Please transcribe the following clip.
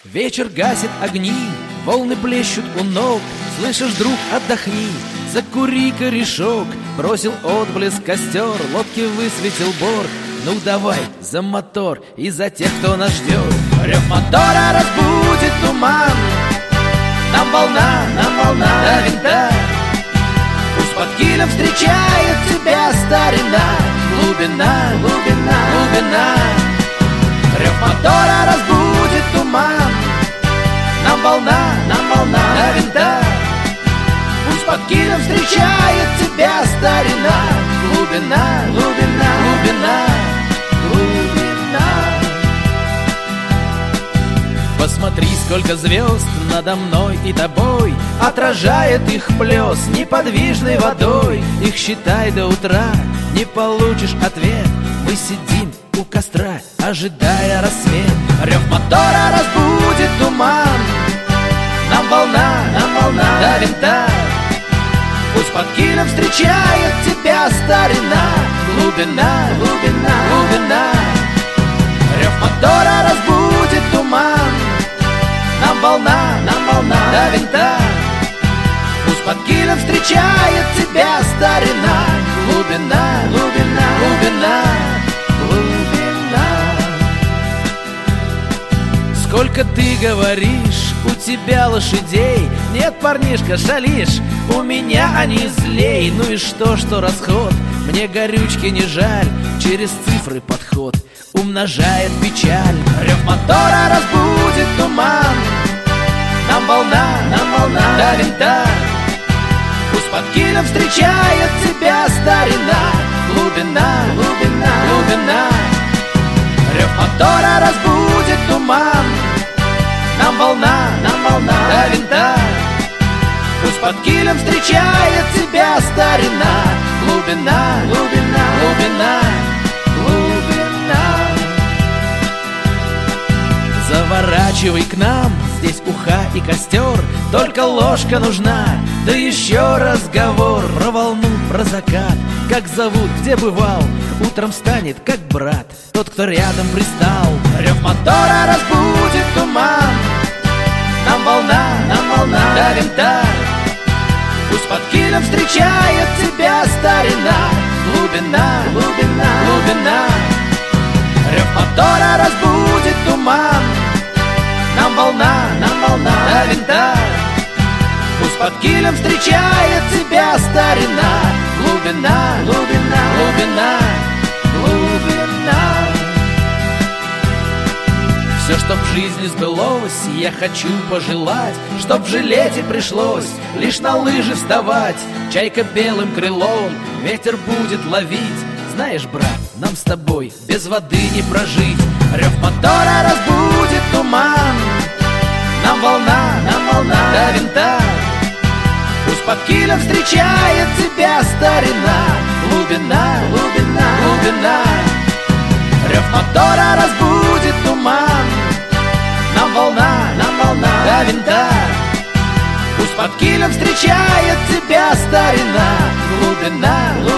Вечер гасит огни, волны плещут у ног. Слышишь, друг, отдохни, закури корешок. Бросил отблеск костер, лодки высветил борт. Ну давай за мотор и за тех, кто нас ждет. Рев мотора разбудит туман. Нам волна до винта. Пусть под килем встречает тебя старина. Глубина, глубина, глубина. Рев мотора разбудит туман. Нам волна до винта. Пусть под килем встречает тебя старина. Глубина, глубина, глубина, глубина. Посмотри, сколько звезд надо мной и тобой. Отражает их плес неподвижной водой. Их считай до утра, не получишь ответ. Мы сидим у костра, ожидая рассвет. Рев мотора разбудит туман. Нам волна до винта. Пусть под килем встречает тебя старина. Глубина, глубина, глубина. Рев мотора разбудит туман. Нам волна до винта. Пусть под килем встречает тебя старина. Глубина, глубина, глубина, глубина. Сколько ты говоришь, у тебя лошадей. Нет, парнишка, шалишь, у меня они злей. Ну и что расход, мне горючки не жаль. Через цифры подход умножает печаль. Рев мотора разбудит туман. Нам волна до винта. Пусть под килем встречает тебя старина. Глубина, глубина, глубина. Рев мотора разбудит туман. Нам волна до винта. Пусть под килем встречает тебя старина. Глубина, глубина, глубина, глубина. Заворачивай к нам, здесь уха и костер. Только ложка нужна, да еще разговор. Про волну, про закат, как зовут, где бывал. Утром станет как брат тот, кто рядом пристал. Рев мотора разбудит туман. Нам волна до винта. Пусть под килем встречает тебя старина. Глубина, глубина, глубина. Рев мотора разбудит туман. Нам волна до винта. Пусть под килем встречает тебя старина. Глубина, глубина, глубина, глубина. Все, чтоб в жизни сбылось, я хочу пожелать, чтоб в жилете пришлось лишь на лыжи вставать. Чайка белым крылом ветер будет ловить. Знаешь, брат, нам с тобой без воды не прожить. Рев мотора разбудит туман. Нам волна до винта. Пусть под килем встречает тебя старина. Глубина, глубина, глубина. Рев мотора разбудит туман. Нам волна до винта. Пусть под килем встречает тебя старина. Глубина, глубина.